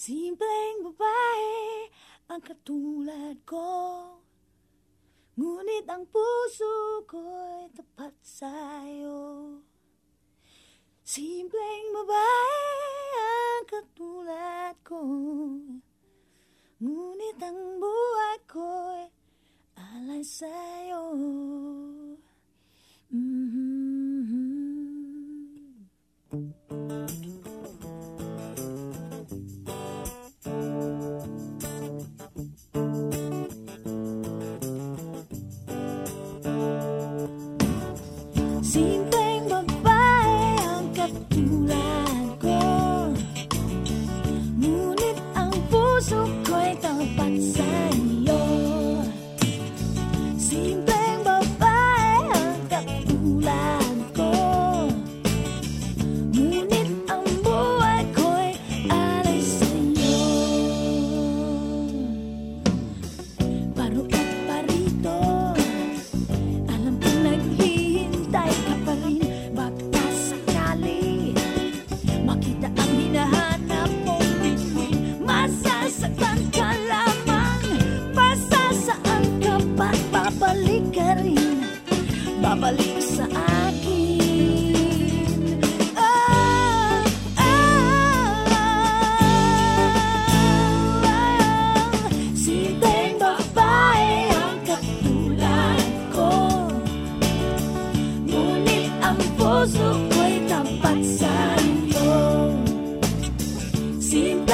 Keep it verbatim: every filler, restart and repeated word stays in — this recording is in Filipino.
Simpleng babae ang katulad ko, ngunit ang puso ko'y tapat sa'yo. Simpleng babae ang katulad ko, ngunit ang buhay ko'y alay sa'yo. Mm-hmm. Simpleng babae ang katulad ko, ngunit ang puso ko'y tapat sa'yo. Simpleng babae ang katulad ko, ngunit ang buhay ko'y alay sa'yo. Parukat pa rito, alam kong naghihintay ka pa rin. Baka sakali makita ang hinahanap mong bituin, masasaktan ka lamang. Pasasaan ka ba't babalik ka rin, babalik sa akin. Oh, oh, oh. Simpleng babae ang katulad ko, ngunit ang puso ko'y tapat sa'yo. Simple